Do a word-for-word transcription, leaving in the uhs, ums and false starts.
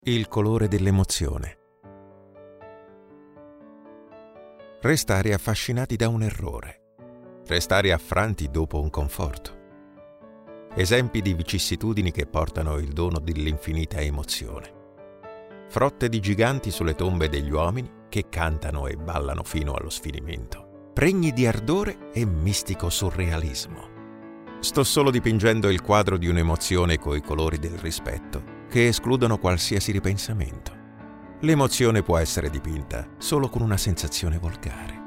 Il colore dell'emozione. Restare affascinati da un errore. Restare affranti dopo un conforto. Esempi di vicissitudini che portano il dono dell'infinita emozione. Frotte di giganti sulle tombe degli uomini che cantano e ballano fino allo sfinimento. Pregni di ardore e mistico surrealismo. Sto solo dipingendo il quadro di un'emozione coi colori del rispetto, che escludono qualsiasi ripensamento. L'emozione può essere dipinta solo con una sensazione volgare.